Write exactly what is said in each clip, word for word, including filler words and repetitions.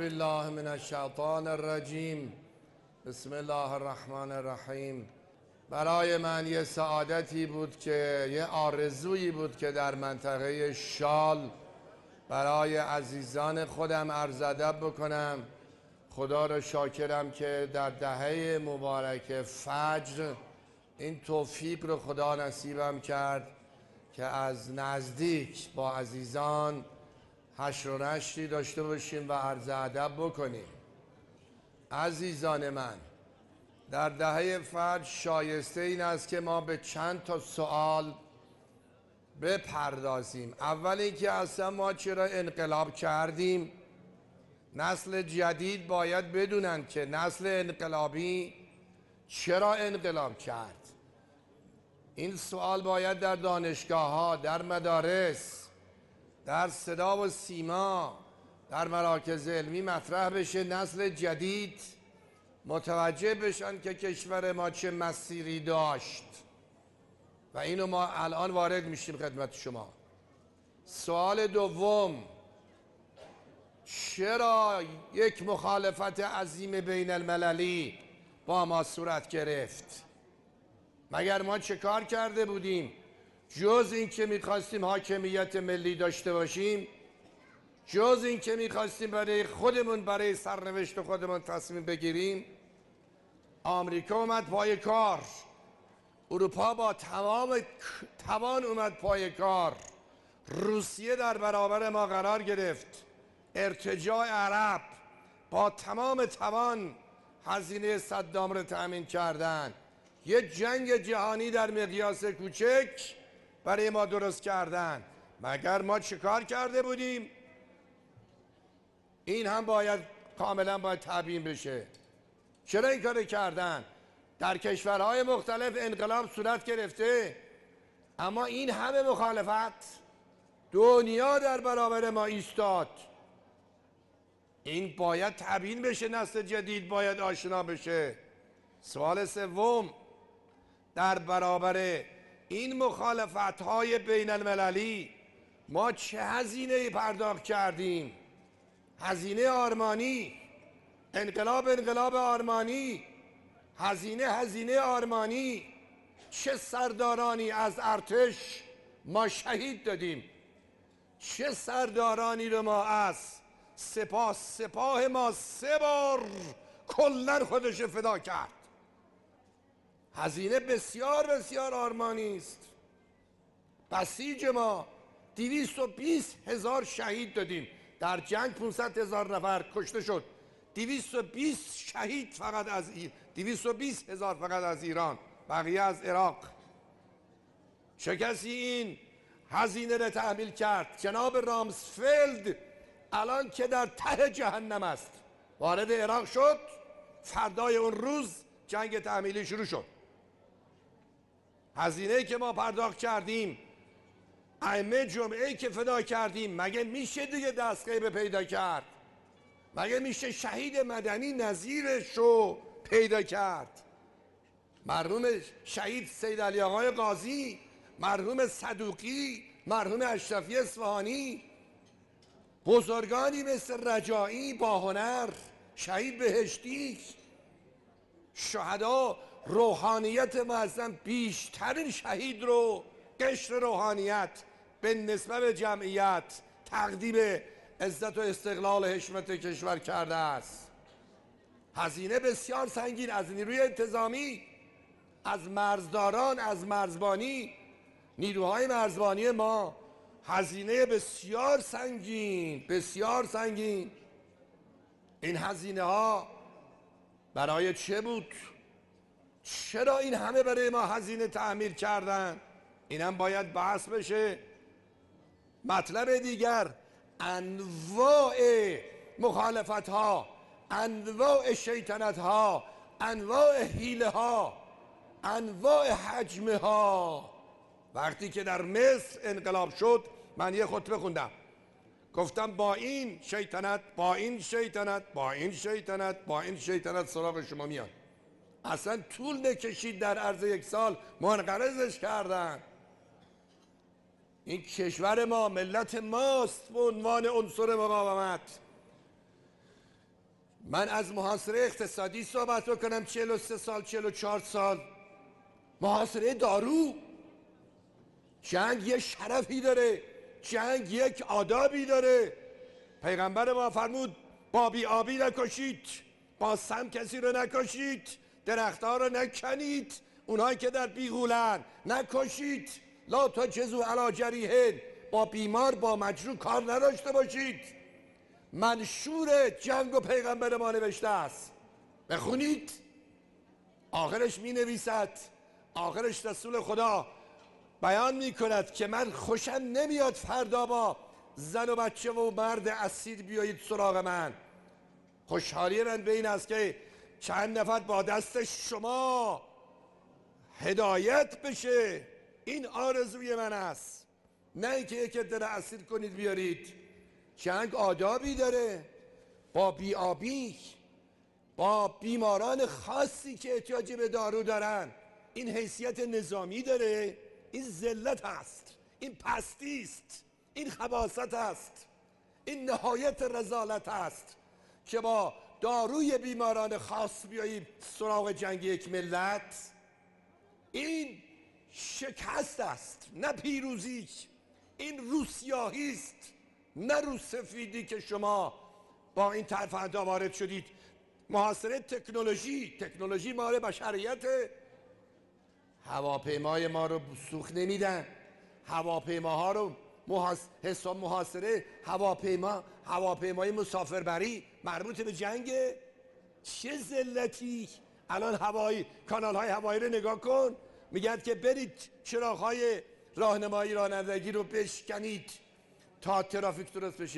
بالله من الشیطان الرجیم. بسم الله الرحمن الرحیم. برای من یه سعادتی بود که یه آرزویی بود که در منطقه شال برای عزیزان خودم عرض ادب بکنم. خدا را شاکرم که در دهه مبارک فجر این توفیق رو خدا نصیبم کرد که از نزدیک با عزیزان حشر و نشری داشته باشیم و عرض ادب بکنیم. عزیزان من، در دهه فجر شایسته این است که ما به چند تا سوال بپردازیم. اول اینکه اصلا ما چرا انقلاب کردیم؟ نسل جدید باید بدونن که نسل انقلابی چرا انقلاب کرد. این سوال باید در دانشگاه ها، در مدارس، در صدا و سیما، در مراکز علمی مطرح بشه. نسل جدید متوجه بشن که کشور ما چه مسیری داشت و اینو ما الان وارد میشیم خدمت شما. سوال دوم، چرا یک مخالفت عظیم بین المللی با ما صورت گرفت؟ مگر ما چه کار کرده بودیم جز این که میخواستیم حاکمیت ملی داشته باشیم؟ جز این که میخواستیم برای خودمون، برای سرنوشت خودمون تصمیم بگیریم؟ آمریکا اومد پای کار، اروپا با تمام توان اومد پای کار، روسیه در برابر ما قرار گرفت، ارتجاع عرب با تمام توان هزینه صدام رو تأمین کردن، یه جنگ جهانی در مقیاس کوچک برای ما درست کردن. مگر ما چه کار کرده بودیم؟ این هم باید کاملا باید تبیین بشه. چرا این کار کردن؟ در کشورهای مختلف انقلاب صورت گرفته، اما این همه مخالفت، دنیا در برابر ما ایستاد. این باید تبیین بشه، نسل جدید باید آشنا بشه. سوال سوم، در برابر این مخالفت های بین المللی ما چه هزینه پرداخت کردیم؟ هزینه آرمانی، انقلاب انقلاب آرمانی، هزینه هزینه آرمانی. چه سردارانی از ارتش ما شهید دادیم، چه سردارانی رو ما از سپاه سپاه ما سه بار کلن خودش فدا کرد. هزینه بسیار بسیار آرمانی است. بسیج ما دویست و بیست هزار شهید دادیم در جنگ، پانصد هزار نفر کشته شد، دویست و بیست شهید فقط از ایران، دویست و بیست هزار فقط از ایران، بقیه از عراق. چه کسی این هزینه را تحمیل کرد؟ جناب رامسفلد الان که در ته جهنم است، وارد عراق شد، فردای اون روز جنگ تحمیلی شروع شد. هزینه‌ای که ما پرداخت کردیم، ائمه جمعه‌ای که فدا کردیم، مگه میشه دیگه دستگاه پیدا کرد؟ مگه میشه شهید مدنی نظیرش رو پیدا کرد؟ مرحوم شهید سید علی آقای قاضی، مرحوم صدوقی، مرحوم اشرفی اصفهانی، بزرگانی مثل رجایی با هنر، شهید بهشتی، شهدا، روحانیت معظم بیشترین شهید رو قشر روحانیت به نسبت به جمعیت تقدیم عزت و استقلال حشمت کشور کرده است. هزینه بسیار سنگین از نیروی انتظامی، از مرزداران، از مرزبانی، نیروهای مرزبانی ما، هزینه بسیار سنگین، بسیار سنگین. این هزینه ها برای چه بود؟ چرا این همه برای ما هزینه تعمیر کردن؟ اینم باید بحث بشه. مطلب دیگر، انواع مخالفت ها، انواع شیطنت ها، انواع حیله ها، انواع حجمه ها. وقتی که در مصر انقلاب شد، من یه خطبه خوندم، گفتم با این شیطنت، با این شیطنت، با این شیطنت، با این شیطنت سراغ شما میاد. اصلا طول نکشید، در عرض یک سال منقرضش کردن. این کشور ما، ملت ماست به عنوان عنصر مقاومت. من از محاصره اقتصادی صحبت بکنم، چهل و سه سال چهل و چهار سال محاصره دارو. جنگ یک شرفی داره، جنگ یک آدابی داره. پیغمبر ما فرمود با بی آبی نکشید، با سم کسی رو نکشید، درختها رو نکنید، اونهایی که در بیغولن نکشید، لا تجزوا علی جریحین، با بیمار با مجروح کار نداشته باشید. منشور جنگ و پیغمبر ما نوشته است، بخونید. آخرش می نویسد، آخرش رسول خدا بیان می کند که من خوشم نمیاد فردا با زن و بچه و مرد اسیر بیایید سراغ من. خوشحالی من به این است که چند نفر با دست شما هدایت بشه. این آرزوی من است، نه اینکه یک عده اسیر کنید بیارید. جنگ آدابی داره، با بی‌آبی، با بیماران خاصی که احتیاج به دارو دارن. این حیثیت نظامی داره، این ذلت است، این پستی است، این خباثت است، این نهایت رذالت است که با داروی بیماران خاص بیایید سراغ جنگ یک ملت. این شکست است نه پیروزی. این روسیاهی است نه روسفیدی که شما با این ترفندها وارد شدید. محاصره تکنولوژی، تکنولوژی مال بشریت. هواپیمای ما رو سوخت نمیدن، هواپیماها رو حساب محاصره هواپیما، هواپیمای مسافربری مربوط به جنگ. چه ذلتی. الان هوایی کانال های هوایی رو نگاه کن، میگن که برید چراغ های راهنمایی رانندگی رو بشکنید تا ترافیک درست بشه.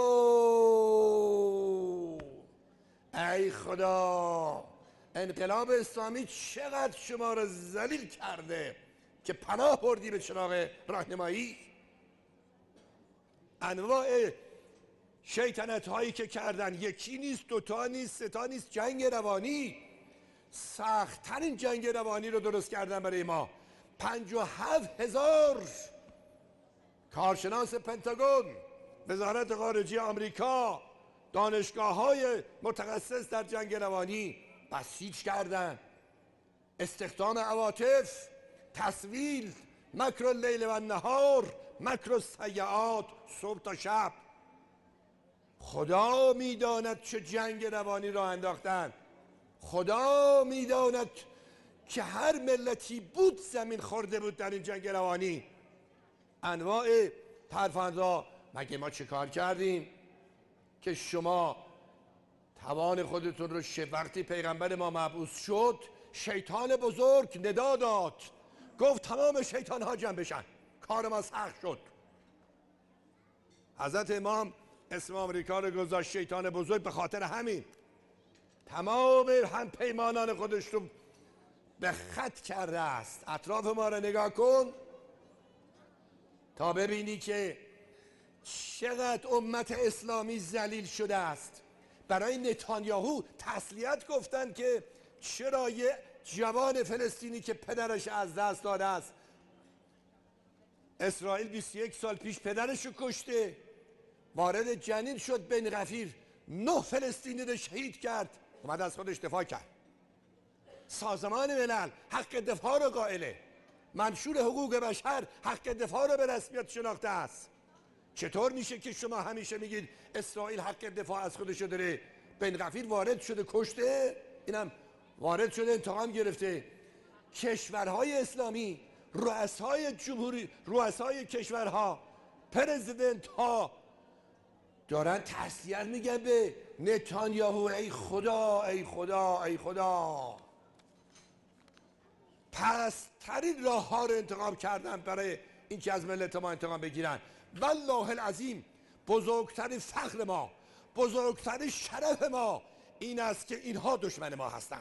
اوه ای خدا، انقلاب اسلامی چقدر شما رو ذلیل کرده که پناه بردی به چراغ راهنمایی. انواع شیطنت هایی که کردن یکی نیست، دوتا نیست، سه تا نیست. جنگ روانی، سخت‌ترین جنگ روانی رو درست کردن برای ما. پنج و هفت هزار کارشناس پنتاگون، وزارت خارجه آمریکا، دانشگاه های متخصص در جنگ روانی بسیج کردن. استخدام عواطف، تسویل، مکر اللیل و النهار، مکر السیئات، صبح تا شب. خدا میداند چه جنگ روانی را انداختن. خدا میداند که هر ملتی بود زمین خورده بود در این جنگ روانی. انواع ترفندها. مگه ما چه کار کردیم که شما توان خودتون رو شه؟ وقتی پیغمبر ما مبعوث شد، شیطان بزرگ ندا داد، گفت تمام شیطان ها جمع بشن، کار ما سخت شد. حضرت امام اسم آمریکا رو گذاشت شیطان بزرگ به خاطر همین. تمام هم پیمانان خودش رو به خط کرده است. اطراف ما رو نگاه کن تا ببینی که چقدر امت اسلامی ذلیل شده است. برای نتانیاهو تسلیت گفتن که چرا یه جوان فلسطینی که پدرش از دست داده است، اسرائیل بیست و یک سال پیش پدرش رو کشته، وارد جنین شد، بین غفیر نه فلسطینی رو شهید کرد، اومد از خودش دفاع کرد. سازمان ملل حق دفاع رو قائله، منشور حقوق بشر حق دفاع رو به رسمیت شناخته است. چطور میشه که شما همیشه میگید اسرائیل حق دفاع از خودش داره؟ بن غفیر وارد شده کشته، اینم وارد شده انتقام گرفته. کشورهای اسلامی، رؤسای جمهوری، رؤسای کشورها، پرزیدنت ها دارن تسلیت میگن به نتانیاهو. ای خدا ای خدا ای خدا. پس ترین راه ها رو انتخاب کردن برای اینکه از ملت ما انتقام بگیرن. والله العظیم بزرگترین فخر ما، بزرگترین شرف ما این است که اینها دشمن ما هستند.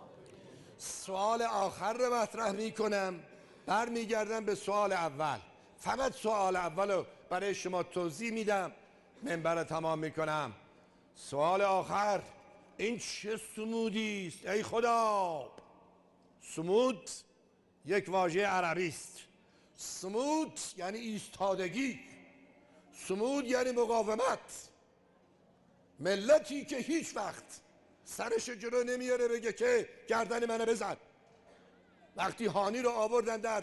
سوال آخر رو مطرح می کنم، برمیگردم به سوال اول. فقط سوال اولو برای شما توضیح میدم، منبر تمام میکنم. سوال آخر، این چه صمودی است ای خدا؟ صمود یک واژه عربی است. صمود یعنی ایستادگی، صمود یعنی مقاومت. ملتی که هیچ وقت سرش جلو نمیاره بگه که گردن منو بزن. وقتی هانی رو آوردن در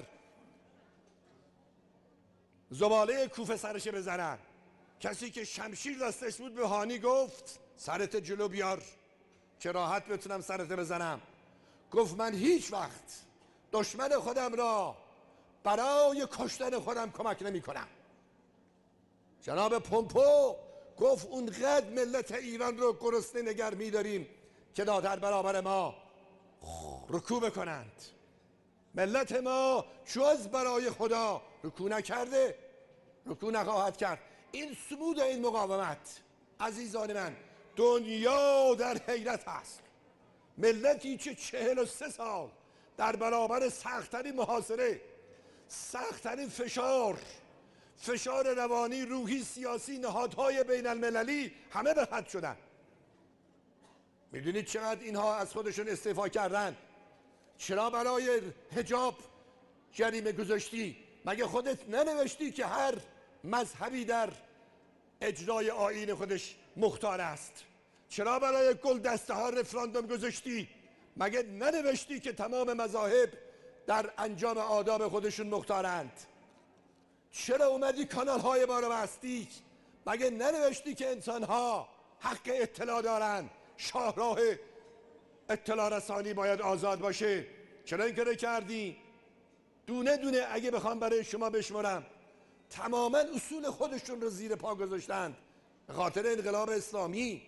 زباله کوفه سرش بزنن، کسی که شمشیر دستش بود به هانی گفت سرت جلو بیار که راحت بتونم سرت بزنم. گفت من هیچ وقت دشمن خودم را برای کشتن خودم کمک نمی کنم. جناب پومپو گفت اونقدر ملت ایران رو گرسنه نگر می داریم که در برابر ما رکوع بکنند. ملت ما جز برای خدا رکوع نکرده، رکوع نخواهد کرد. این صمود این مقاومت، عزیزان من، دنیا در حیرت است. ملتی که چهل و سه سال در برابر سخت‌ترین محاصره، سخت‌ترین فشار، فشار روانی، روحی، سیاسی، نهادهای بین المللی همه به خط شدن. میدونید چقدر اینها از خودشون استعفا کردن؟ چرا برای حجاب جریمه گذاشتی؟ مگه خودت ننوشتی که هر مذهبی در اجرای آیین خودش مختار است؟ چرا برای گل دسته ها رفراندوم گذاشتی؟ مگه ننوشتی که تمام مذاهب در انجام آداب خودشون مختارند؟ چرا اومدی کانال های ما رو بستی؟ مگه ننوشتی که انسان ها حق اطلاع دارند؟ شاهراه اطلاع رسانی باید آزاد باشه. چرا این کارو کردی؟ دونه دونه اگه بخوام برای شما بشمارم، تماما اصول خودشون رو زیر پا گذاشتند به خاطر انقلاب اسلامی.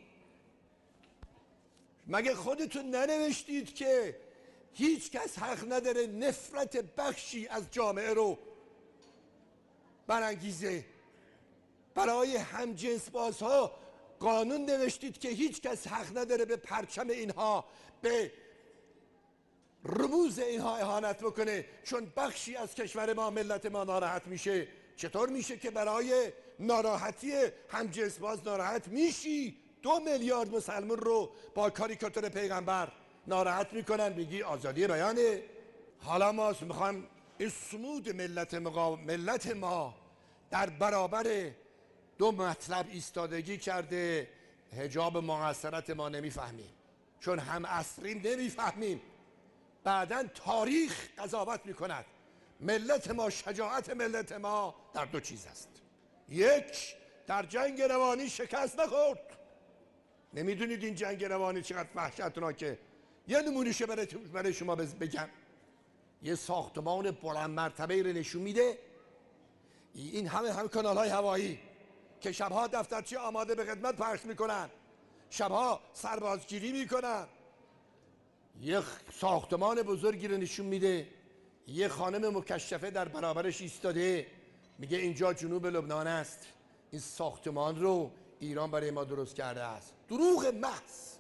مگه خودتون ننوشتید که هیچ کس حق نداره نفرت بخشی از جامعه رو برانگیزه؟ برای همجنس بازها قانون نوشتید که هیچ کس حق نداره به پرچم اینها، به رموز اینها اهانت بکنه، چون بخشی از کشور ما، ملت ما ناراحت میشه. چطور میشه که برای ناراحتی همجنس باز ناراحت میشی؟ دو میلیارد مسلمان رو با کاریکاتور پیغمبر ناراحت میکنن، میگی آزادی بیانه؟ حالا ما میخوام این صمود ملت, ملت ما در برابر دو مطلب ایستادگی کرده. حجاب معاصرت ما نمیفهمیم، چون هم عصریم نمیفهمیم. بعداً تاریخ قضاوت میکند. ملت ما، شجاعت ملت ما در دو چیز است. یک، در جنگ روانی شکست نخورد. نمیدونید این جنگ روانی چقدر وحشتناکه؟ یه نمونهشه برای شما بگم. یه ساختمان بلند مرتبه رو نشون میده، این همه همه کانال های هوایی که شبها دفترچه آماده به خدمت پخش میکنن، شبها سربازگیری میکنن. یه ساختمان بزرگی رو نشون میده، یه خانم مکشفه در برابرش ایستاده، میگه اینجا جنوب لبنان است، این ساختمان رو ایران برای ما درست کرده است. دروغ محض.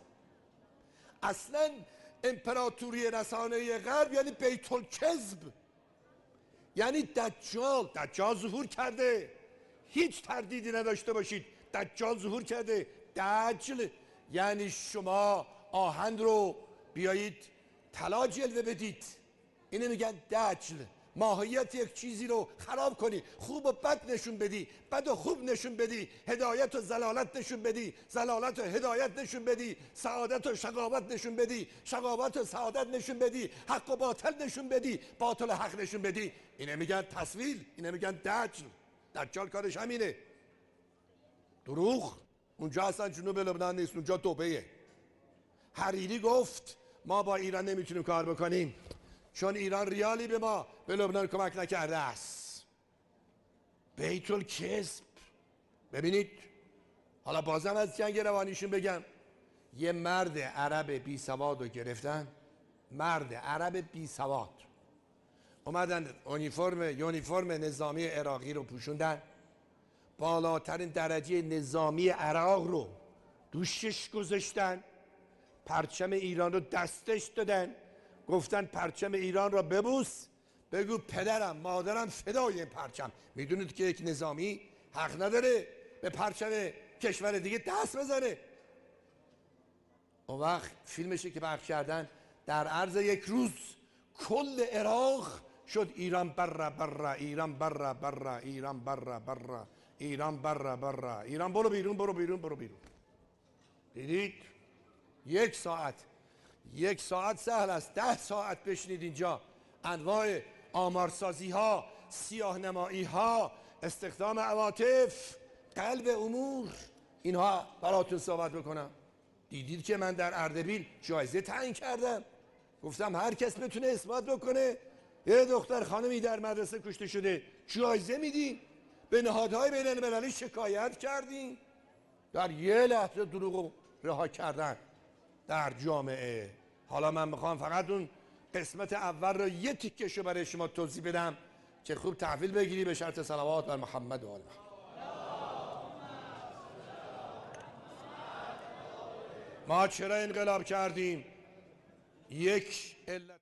اصلا امپراتوری رسانه غرب یعنی بیت الکذب، یعنی دجال. دجال ظهور کرده، هیچ تردیدی نداشته باشید، دجال ظهور کرده. دجل یعنی شما آهن رو بیایید طلا جلوه بدید، اینه میگن دجل. ماهیت یک چیزی رو خراب کنی، خوب و بد نشون بدی، بد و خوب نشون بدی، هدایت و زلالت نشون بدی، زلالت و هدایت نشون بدی، سعادت و شقاوت نشون بدی، شقاوت و سعادت نشون بدی، حق و باطل نشون بدی، باطل و حق نشون بدی. اینه میگن تصویل، اینه میگن دجل. دجال کارش همینه. دروغ. اونجا اصلا جنوب لبنان نیست، اونجا دبیه. حریری گفت ما با ایران نمیتونیم کار بکنیم چون ایران ریالی به ما به لبنان کمک نکرده است. بیت الکذب. ببینید، حالا بازم از جنگ روانیشون بگم. یه مرد عرب بی سواد رو گرفتن، مرد عرب بی سواد، اومدن اونیفرم یونیفرم نظامی عراقی رو پوشوندن، بالاترین درجه نظامی عراق رو دوشش گذاشتن، پرچم ایران رو دستش دادن، گفتن پرچم ایران را ببوس، بگو پدرم مادرم فدای این پرچم. میدونید که یک نظامی حق نداره به پرچم کشور دیگه دست بزنه. اون وقت فیلمشی که پخش کردن در عرض یک روز کل عراق شد ایران برا برا، ایران برا برا، ایران برا برا، ایران برا برا، ایران برو بیرون برو بیرون برو بیرون. دیدید؟ یک ساعت یک ساعت سهل است، ده ساعت بشنید اینجا انواع آمارسازی ها، سیاه نمایی ها، استخدام عواطف، قلب امور، اینها براتون صحبت بکنم. دیدید که من در اردبیل جایزه تعیین کردم، گفتم هر کس بتونه اثبات بکنه یه دختر خانمی در مدرسه کشته شده جایزه میدیم. به نهادهای بین المللی شکایت کردیم، در یه لحظه دروغ رها کردن در جامعه. حالا من میخوام فقط اون قسمت اول رو یه تیکشو برای شما توضیح بدم که خوب تحویل بگیری به شرط صلوات بر محمد و آل محمد. ما چرا انقلاب کردیم؟ یک علت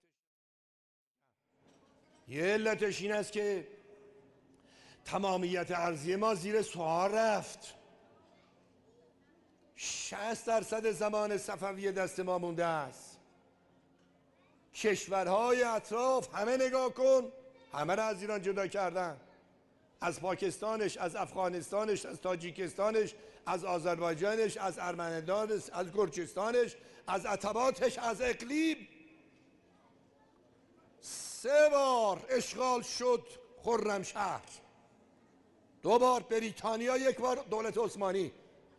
یه علتش این است که تمامیت ارضی ما زیر سوال رفت. شصت درصد زمان صفوی دست ما مونده است. کشورهای اطراف همه نگاه کن، همه را از ایران جدا کردن، از پاکستانش، از افغانستانش، از تاجیکستانش، از آذربایجانش، از ارمنستانش، از گرجستانش، از عتباتش، از اقلیم. سه بار اشغال شد خرمشهر، دو بار بریتانیا، یک بار دولت عثمانی.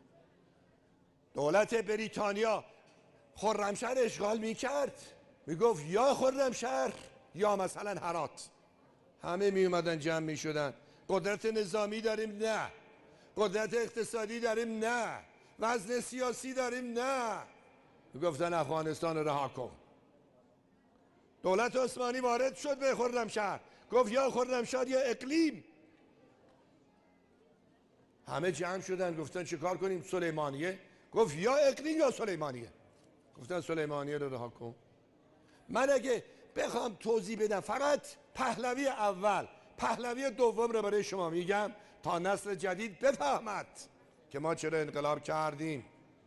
دولت بریتانیا خرمشهر اشغال میکرد، میگفت یا خرمشهر یا مثلا هرات. همه میومدن جمع میشدن. قدرت نظامی داریم؟ نه. قدرت اقتصادی داریم؟ نه. وزن سیاسی داریم؟ نه. میگفتن افغانستان رها کن. دولت عثمانی وارد شد به خرمشهر، گفت یا خرمشهر یا اقلیم. همه جمع شدن، گفتن چه کار کنیم؟ سلیمانیه. گفت یا اقلیم یا سلیمانیه. گفتن سلیمانیه رو رها کن. من اگه بخوام توضیح بدم فقط پهلوی اول پهلوی دوم رو برای شما میگم تا نسل جدید بفهمد که ما چرا انقلاب کردیم.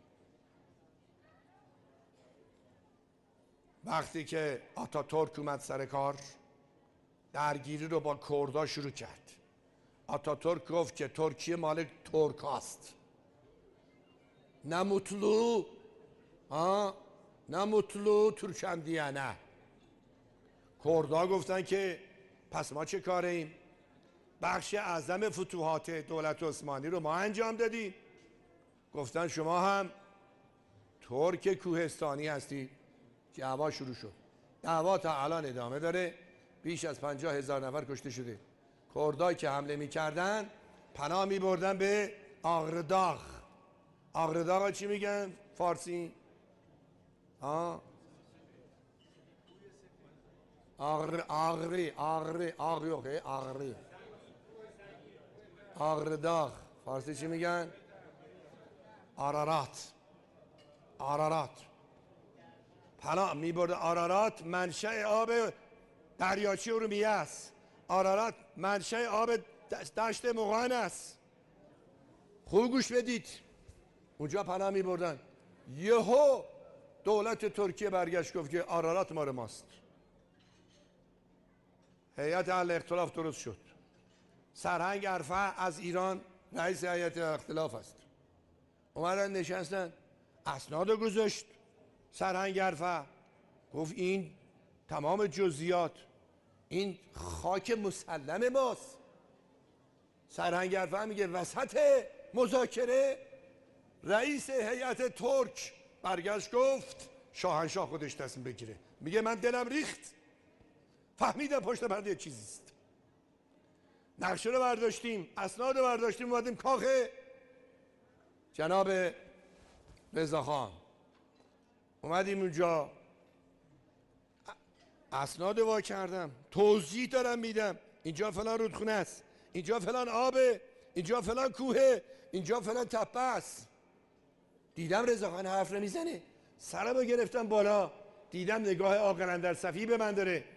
وقتی که آتاتورک اومد سر کار، درگیری رو با کردا شروع کرد. آتاتورک گفت که ترکیه مال ترک هاست، نه مطلو ها نه مطلو ترکندیه. نه، کردا گفتن که پس ما چه کاره ایم؟ بخش اعظم فتوحات دولت عثمانی رو ما انجام دادیم. گفتن شما هم ترک کوهستانی هستید. دعوا شروع شد. دعوا تا الان ادامه داره. بیش از پنجاه هزار نفر کشته شده. کردایی که حمله میکردن پناه میبردن به آغرداغ. آغرداغ چی میگن فارسی؟ آه آغر آغری آغری آغری اوکی آغری آغرداغ فارسی چی میگن؟ آرارات. آرارات پناه میبرد. آرارات منشأ آب دریاچه ارومیه است. آرارات منشأ آب دشت مغان است. خوب گوش بدید. اونجا پناه میبردن. یهو دولت ترکیه برگشت گفت که آرارات مال ماست. هیئت حل اختلاف درست شد. سرهنگ ارفع از ایران رئیس هیئت اختلاف است. اومدن نشستن، اسناد گذاشت. سرهنگ ارفع گفت این تمام جزئیات، این خاک مسلم ماست. سرهنگ ارفع میگه وسط مذاکره رئیس هیئت ترک برگشت گفت شاهنشاه خودش تصمیم بگیره. میگه من دلم ریخت، فهمیدم پشت پرده چیزیست. نقشه رو برداشتیم، اسناد رو برداشتیم، اومدیم کاخ جناب رضاخان. اومدیم اونجا، اسناد وا کردم، توضیح دارم میدم. اینجا فلان رودخونه است، اینجا فلان آبه، اینجا فلان کوهه، اینجا فلان تپه است. دیدم رضاخان حرف نمیزنه. سرمو گرفتم بالا، دیدم نگاه آقرندر صفی به من داره.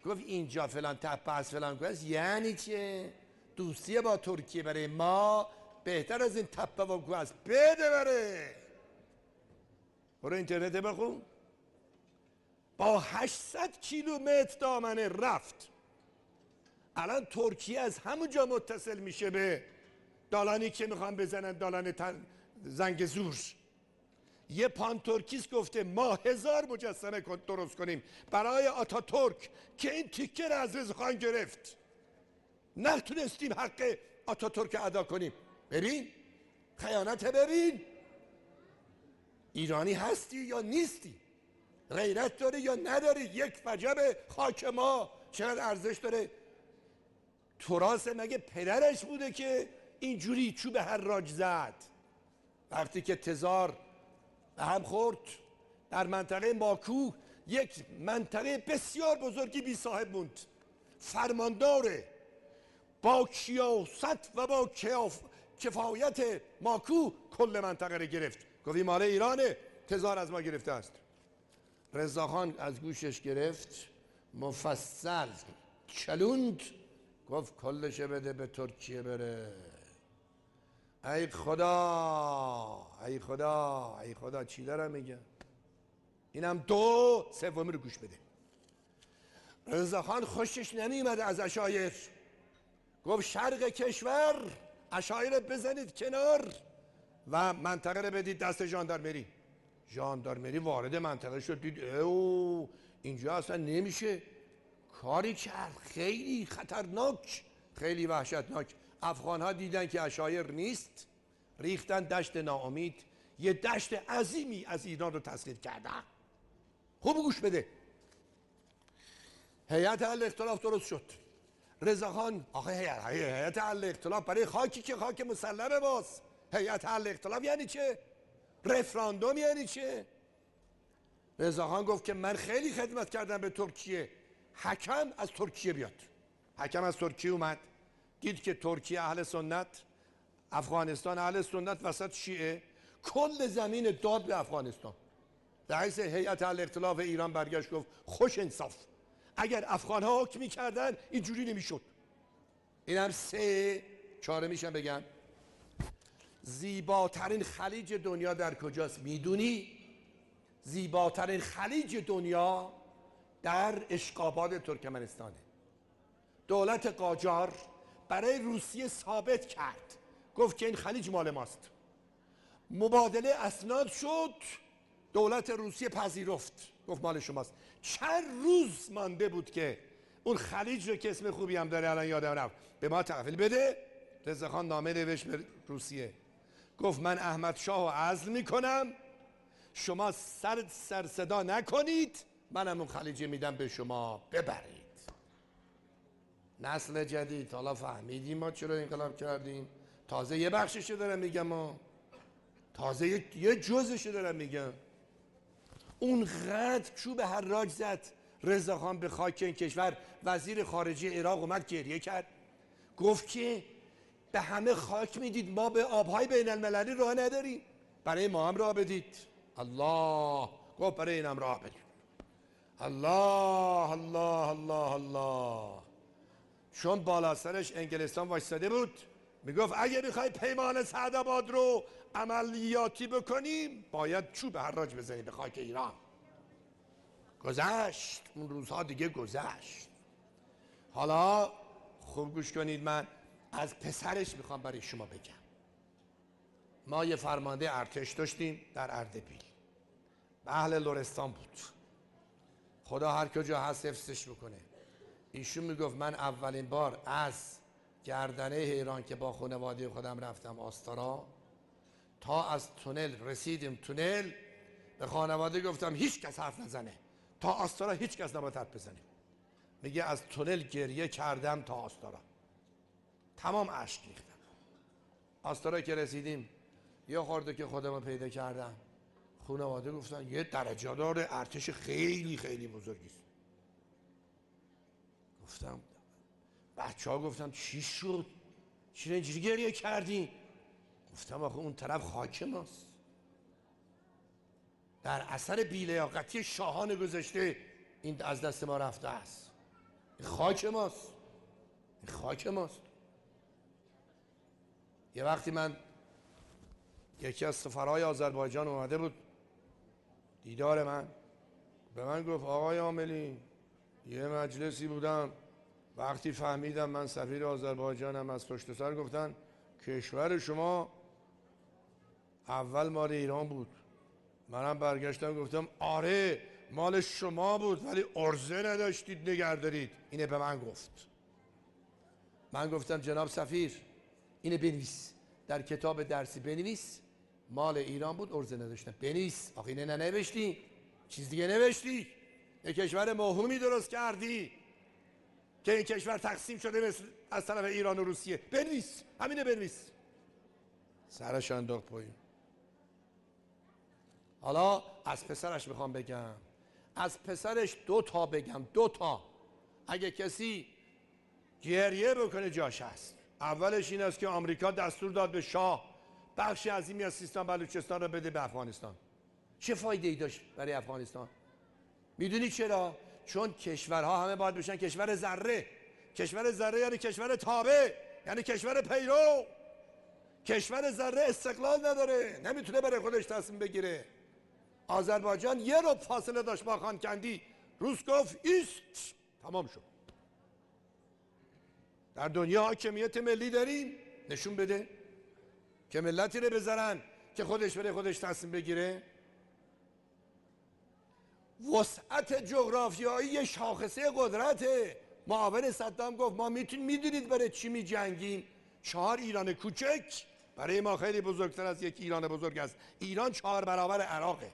گفت اینجا فلان تپه از فلان کوه است. یعنی چه؟ دوستی با ترکیه برای ما بهتر از این تپه و کوه است. بده بره، برو اینترنت بخون. با هشتصد کیلومتر دامنه رفت. الان ترکیه از همونجا متصل میشه به دالانی که میخوان بزنن، دالان تن... زنگ زور. یه پان ترکیست گفته ما هزار مجسمه درست کنیم برای آتاتورک که این تیکه را از رضاخان گرفت، نتونستیم حق آتاتورک ادا کنیم. ببین خیانت، ببین ایرانی هستی یا نیستی، غیرت داری یا نداری. یک وجب خاک ما چقدر ارزش داره. تراث مگه پدرش بوده که اینجوری چوب حراج زد؟ وقتی که تزار به هم خورد در منطقه ماکو، یک منطقه بسیار بزرگی بی صاحب موند. فرمانداره با کیاست و با کفایت ماکو کل منطقه رو گرفت. گفت این مال ایرانه، تزار از ما گرفته است. رضاخان از گوشش گرفت، مفصل چلوند، گفت کلش بده به ترکیه بره. ای خدا ای خدا ای خدا، چی دارم میگم؟ اینم دو سومی رو گوش بده. رضاخان خوشش نمیومد از عشایر. گفت شرق کشور عشایر بزنید کنار و منطقه رو بدید دست ژاندارمری. ژاندارمری وارد منطقه شد، دید او اینجا اصلا نمیشه. کاری کرد خیلی خطرناک، خیلی وحشتناک. افغان ها دیدن که عشایر نیست، ریختن دشت ناامید. یه دشت عظیمی از ایران رو تسخیر کردن. خوب گوش بده. هیئت حل اختلاف درست شد. رضاخان آخه هیئت حل اختلاف برای خاکی که خاک مسلمه. باز هیئت حل اختلاف یعنی چه؟ رفراندوم یعنی چه؟ رضاخان گفت که من خیلی خدمت کردم به ترکیه، حکم از ترکیه بیاد. حکم از ترکیه اومد، دید که ترکیه اهل سنت، افغانستان اهل سنت، وسط شیعه، کل زمین داد به افغانستان. رئیس هیئت حل اختلاف ایران برگشت گفت خوش انصاف، اگر افغان ها حکم می‌کردن اینجوری نمیشد. این هم سه چهاره میشن بگم. زیباترین خلیج دنیا در کجاست میدونی؟ زیباترین خلیج دنیا در اشقاباد ترکمنستانه. دولت قاجار برای روسیه ثابت کرد، گفت که این خلیج مال ماست. مبادله اسناد شد، دولت روسیه پذیرفت، گفت مال شماست. چند روز مانده بود که اون خلیج رو که اسم خوبی هم داره الان یادم رفت به ما تحویل بده. رضاخان نامه نوشت به روسیه، گفت من احمد شاه رو عزل میکنم، شما سر سر صدا نکنید، منم اون خلیج میدم به شما ببرید. نسل جدید حالا فهمیدیم ما چرا انقلاب کردیم. تازه یه بخششو دارم میگم، ما تازه یه جزشو دارم میگم. اونقدر چوب حراج زد رضاخان به خاک این کشور. وزیر خارجه عراق اومد گریه کرد، گفت که به همه خاک میدید، ما به آبهای بین المللی راه نداریم، برای ما هم راه بدید. الله گفت برای اینم راه بدید. الله الله الله الله. چون بالا سرش انگلستان وایستاده بود، میگفت اگه میخوای پیمان سعدآباد رو عملیاتی بکنیم باید چوب حراج بزنیم به خاک ایران. گذشت اون روزها، دیگه گذشت. حالا خوب گوش کنید، من از پسرش میخوام برای شما بگم. ما یه فرمانده ارتش داشتیم در اردبیل، اهل لرستان بود، خدا هر کجا هست حفظش بکنه. ایشون میگفت من اولین بار از گردنه ایران که با خانواده خودم رفتم آستارا تا از تونل رسیدیم تونل، به خانواده گفتم هیچ کس حرف نزنه، تا آستارا هیچ کس نباید حرف بزنه. میگه از تونل گریه کردم تا آستارا، تمام اشک ریختم. آستارا که رسیدیم یه خورده که خودمو پیدا کردم، خانواده گفتن یه درجه دار ارتش خیلی خیلی بزرگی است. گفتم بچه ها گفتم چی شد؟ چرا اینجوری گریه کردی؟ گفتم آخه اون طرف خاک ماست، در اثر بی‌لیاقتی شاهان گذشته این از دست ما رفته است. این خاک ماست، این خاک ماست. یه وقتی من یکی از سفرهای آذربایجان اومده بود دیدار من، به من گفت آقای عاملی یه مجلسی بودم، وقتی فهمیدم من سفیر آذربایجانم از پشت سر گفتن کشور شما اول مال ایران بود. منم برگشتم گفتم آره مال شما بود ولی عرضه نداشتید نگه دارید. اینه به من گفت. من گفتم جناب سفیر اینه بنویس، در کتاب درسی بنویس مال ایران بود عرضه نداشتم. بنویس. آخه اینه ننوشتی، چیز دیگه نوشتی. یه کشور موهومی درست کردی که این کشور تقسیم شده مثل از طرف ایران و روسیه. بنویس، همینه بنویس. سرش انداخت پایین. حالا از پسرش میخوام بگم، از پسرش دو تا بگم، دو تا. اگه کسی گریه بکنه جاش هست. اولش این است که آمریکا دستور داد به شاه بخشی عظیمی از سیستان بلوچستان رو بده به افغانستان. چه فایده ای داشت برای افغانستان؟ میدونی چرا؟ چون کشورها همه باید بشن کشور ذره. کشور ذره یعنی کشور تابع، یعنی کشور پیرو. کشور ذره استقلال نداره، نمیتونه برای خودش تصمیم بگیره. آذربایجان یه رو فاصله داشت با خانکندی، روس گفت ایست، تمام شد. در دنیا حاکمیت ملی داریم، نشون بده که ملتی رو بذارن که خودش برای خودش تصمیم بگیره. وسعت جغرافیایی شاخصه قدرته. معاون صدام گفت ما میتونیم، میدونید برای چی میجنگیم؟ چهار ایران کوچک برای ما خیلی بزرگتر از یک ایران بزرگ است. ایران چهار برابر عراقه.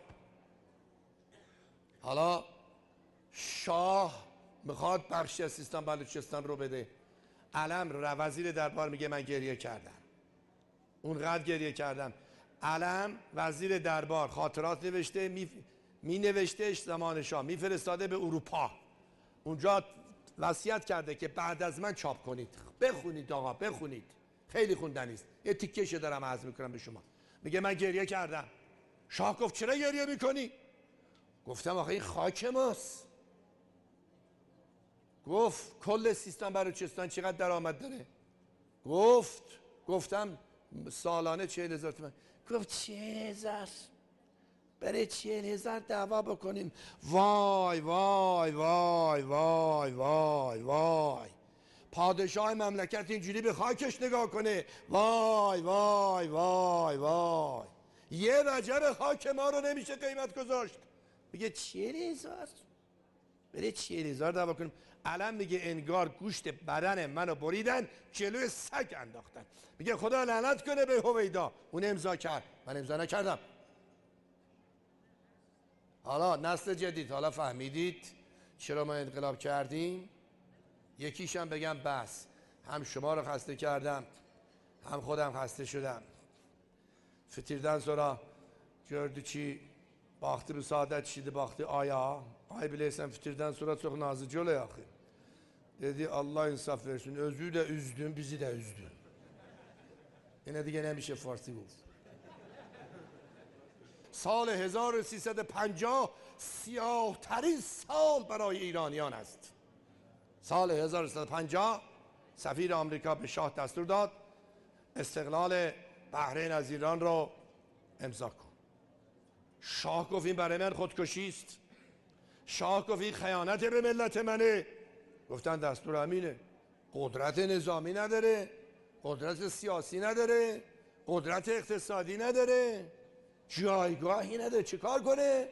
حالا شاه میخواد بخشی از سیستان بلوچستان رو بده. علم رو وزیر دربار میگه من گریه کردم، اونقدر گریه کردم. علم وزیر دربار خاطرات نوشته، می, می نوشتهش زمان شاه میفرستاده به اروپا، اونجا وصیت کرده که بعد از من چاپ کنید. بخونید آقا، بخونید، خیلی خوندنی است. یه تیکه‌شو دارم عرض میکنم به شما. میگه من گریه کردم. شاه گفت چرا گریه میکنی؟ گفتم آخه این خاک ماست. گفت کل سیستان بلوچستان چقدر درآمد داره؟ گفت گفتم سالانه چهل هزار تومان. گفت چهل هزار؟ برای چهل هزار دعوا بکنیم؟ وای وای وای وای وای وای. پادشاه مملکت اینجوری به خاکش نگاه کنه؟ وای وای وای وای. یه وجب خاک ما رو نمیشه قیمت گذاشت. میگه چهل هزار؟ برای چهل هزار دعوا کنیم؟ علم میگه انگار گوشت بدن منو بریدن جلوی سگ انداختن. میگه خدا لعنت کنه به هویدا، اون امضا کرد، من امضا نکردم. حالا نسل جدید، حالا فهمیدید چرا ما انقلاب کردیم؟ یکیشم بگم بس، هم شما رو خسته کردم هم خودم خسته شدم. فتیردن sonra gördü ki baktı bu saadet şimdi baktı ayağa. Ay bileysen fitirden sonra çok nazıcı oluyor. Dedi Allah insaf versin. Özü de üzdün, bizi de üzdün. Yine دیگه نمیشه فارسی گفت. سال هزار و سیصد و پنجاه سیاه ترین سال برای ایرانیان است. سال هزار و سیصد و پنجاه سفیر آمریکا به شاه دستور داد استقلال بحرین از ایران رو امضا کن. شاه گفت این برای من خودکشی است. شاه گفت این خیانت به ملت منه. گفتن دستور امینه. قدرت نظامی نداره، قدرت سیاسی نداره، قدرت اقتصادی نداره، جایگاهی نداره، چیکار کنه؟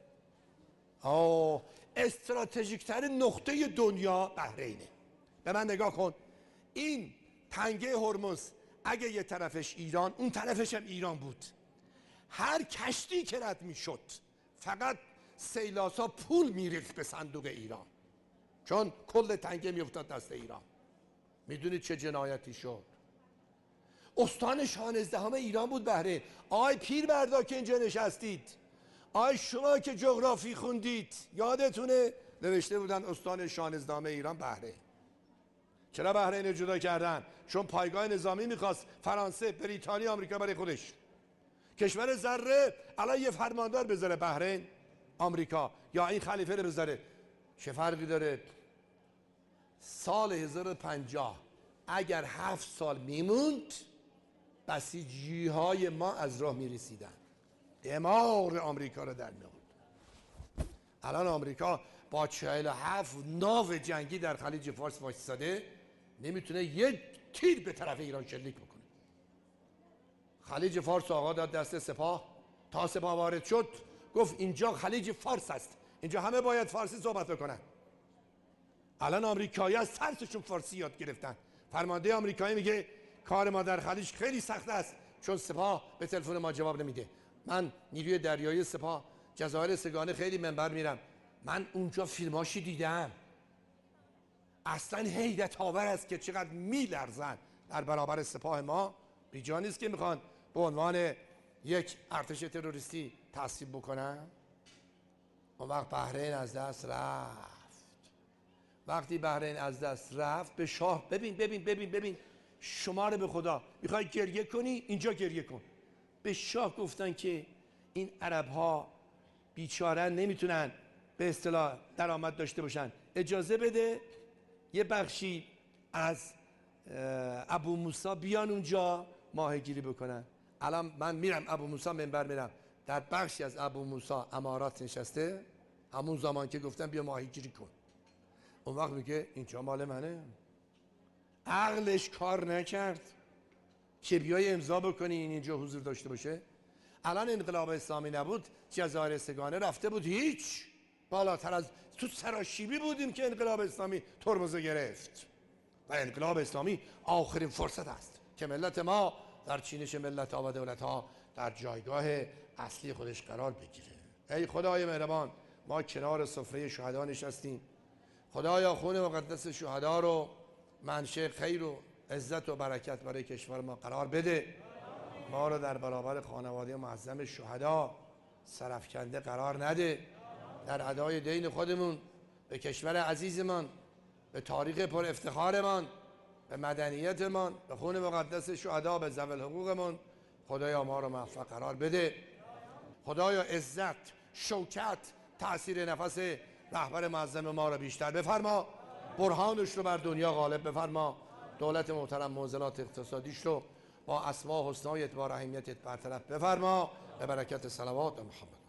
آه استراتژیک ترین نقطه دنیا بحرینه. به من نگاه کن، این تنگه هرمز اگه یه طرفش ایران، اون طرفش هم ایران بود، هر کشتی که رد میشد فقط سیلاسا پول میریخت به صندوق ایران، چون کل تنگه میافتاد دست ایران. میدونید چه جنایتی شد؟ استان شانزدهم ایران بود بحرین. آی پیرمردا که اینجا نشستید، آی شما که جغرافی خوندید، یادتونه نوشته بودن استان شانزدهم ایران بحرین. چرا بحرین رو جدا کردن؟ چون پایگاه نظامی میخواست فرانسه، بریتانیا، آمریکا برای خودش. کشور ذره الان یه فرماندار بذاره بحرین، آمریکا، یا این خلیفه رو بذاره، چه فرقی داره؟ سال هزار و پنجاه اگر هفت سال میموند بسیجی های ما از راه میرسیدن، دماغ آمریکا رو در میآورد. الان آمریکا با چهل و هفت ناو جنگی در خلیج فارس وایساده، نمیتونه یک تیر به طرف ایران شلیک بکنه. خلیج فارس آقا داد دست سپاه، تا سپاه وارد شد گفت اینجا خلیج فارس است، اینجا همه باید فارسی صحبت بکنن. الان آمریکایی از ترسشون فارسی یاد گرفتن. فرمانده آمریکایی میگه کار ما در خلیج خیلی سخت است چون سپاه به تلفن ما جواب نمیده. من نیروی دریایی سپاه جزایر سگانه خیلی منبر میرم، من اونجا فیلماشی دیدم، اصلا حیرت آور است که چقدر میلرزن در برابر سپاه ما. بیجا نیست که میخوان به عنوان یک ارتش تروریستی تصویب بکنن. اون وقت بحرین از دست رفت. وقتی بحرین از دست رفت به شاه، ببین ببین ببین ببین شما رو به خدا میخوای گریه کنی اینجا گریه کن. به شاه گفتن که این عرب ها بیچاره نمیتونن به اصطلاح درآمد داشته باشن، اجازه بده یه بخشی از ابو موسی بیان اونجا ماهیگیری بکنن. الان من میرم ابو موسی منبر میرم، در بخشی از ابو موسی امارات نشسته، همون زمان که گفتن بیا ماهیگیری کن. اون وقت میگه اینجا مال منه. عقلش کار نکرد که بیای امضا بکنی این اینجا حضور داشته باشه. الان انقلاب اسلامی نبود جزایر سگانه رفته بود هیچ، بالاتر از تو سراشیبی بودیم که انقلاب اسلامی ترمز گرفت. و انقلاب اسلامی آخرین فرصت است که ملت ما در چینش ملت ها و دولت ها در جایگاه اصلی خودش قرار بگیره. ای خدای مهربان، ما کنار سفره شهدا نشستیم، خدایا خون مقدس شهدا رو منشأ خیر و عزت و برکت برای کشور ما قرار بده. ما رو در برابر خانواده معظم شهدا سرفکنده قرار نده. در ادای دین خودمون به کشور عزیزمان، به تاریخ پر افتخارمان، به مدنیتمان، به خون مقدس شهدا، به ذوی الحقوقمان خدایا ما رو موفق قرار بده. خدایا عزت، شوکت، تأثیر نفس رهبر معظم ما رو بیشتر بفرما، برهانش رو بر دنیا غالب بفرما، دولت محترم معضلات اقتصادیش رو با اسماء حسنا و اعتبار اهمیتت برطرف بفرما، به برکت صلوات محمد.